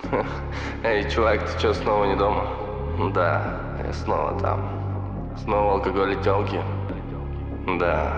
Эй, чувак, ты чё, снова не дома? Да, я снова там. Снова алкоголь и тёлки? Да.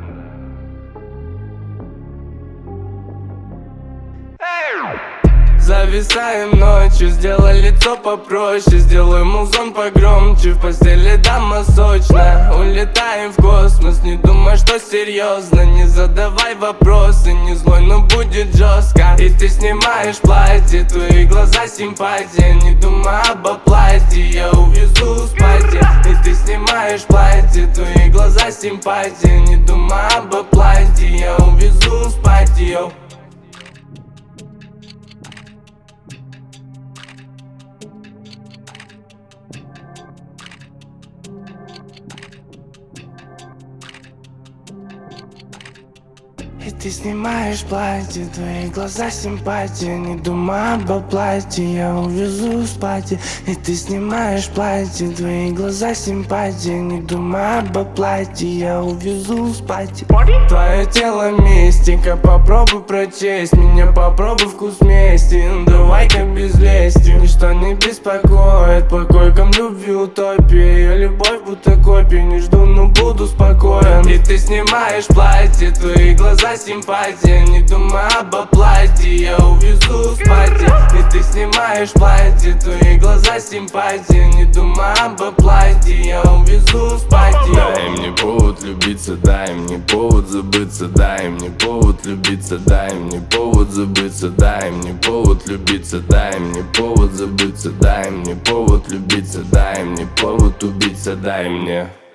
Зависаем ночью, сделай лицо попроще, сделай музон погромче, в постели дама сочная. Улетаем в космос, не думай, что серьезно, не задавай вопросы, не злой, но будет жестко. И ты снимаешь платье, твои глаза симпатия, не думай об оплате, я увезу спать. И ты снимаешь платье, твои глаза симпатия, не думай об оплате, я увезу спать, йоу. И ты снимаешь платье, твои глаза симпатия, не думай об оплате, я увезу спать. И ты снимаешь платье, твои глаза симпатия, не думай об оплате, я увезу спать. Твое тело мистика, попробуй прочесть меня, попробуй вкус мести, давай-ка без лести. Ничто не беспокоит, покой ком любви утопия, я любовь будто копия, не жду, но буду спокоен. И ты снимаешь платье, твои глаза симпатия, не думай об оплате, я увезу спать. И ты снимаешь платье, твои глаза симпатия, не думай об оплате, я увезу спать. Дай мне повод влюбиться, дай мне повод забыться, дай мне повод влюбиться, дай мне повод забыться, дай мне повод влюбиться, дай мне повод забыться, дай мне повод влюбиться, дай мне повод убиться, дай мне.